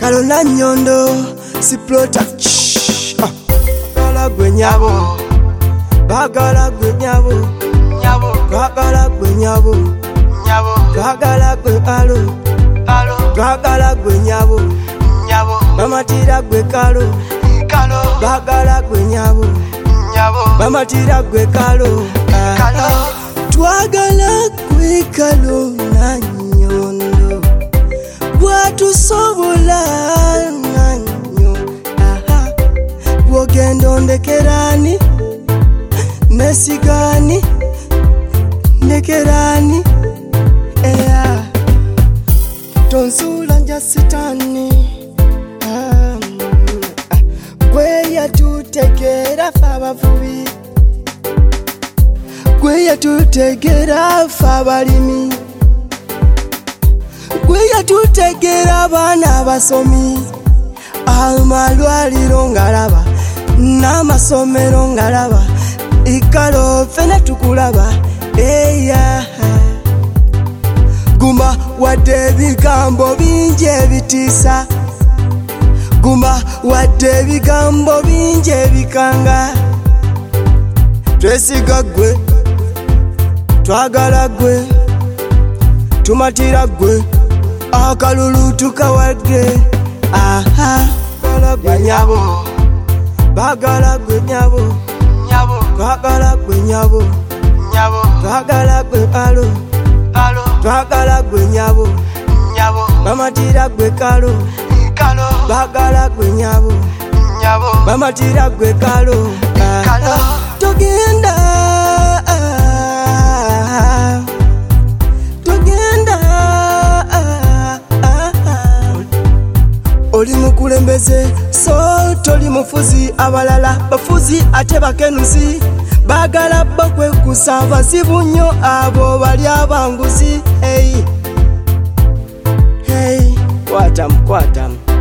Kalona nyondo siplota bagala gwe nyabo bagala gwe nyabo nyabo bagala gwe nyabo nyabo bagala gwe kalo kalo bagala gwe nyabo nyabo bamatira gwe kalo kalo bagala gwe nyabo nyabo bamatira gwe kalo kalo twagala gwe kalo na nyondo bwatusobola nanyo bwogendo ndekerani nesigani ndekerani tonsula nja sitani gwe yatutegera fabavubi gwe yatutegera fabalimi gwe yatutegera abaana abasomi amalwaliro ngalaba n'amasomero ngalaba ikalo fena tukulaba eya guma wadde ebigambo bingi ebitiisa guma wadde ebigambo bingi ebikanga twesiga gwe twagala gwe tumatira gwe akalulu tukawadde bagala gwe nyabo bagala gwe nyabo nyabo bagala gwe nyabo nyabo bagala gwe kalo kalo bagala gwe nyabo nyabo bamatira gwe kalo kalo bagala gwe nyabo nyabo bamatira gwe kalo kalo togenda oli mukulembeze so toli mufuzi abalala bafuzi ate bakenuzi bagala bakwekusa basibu nnyo abo bali abanguzi hey hey kwatam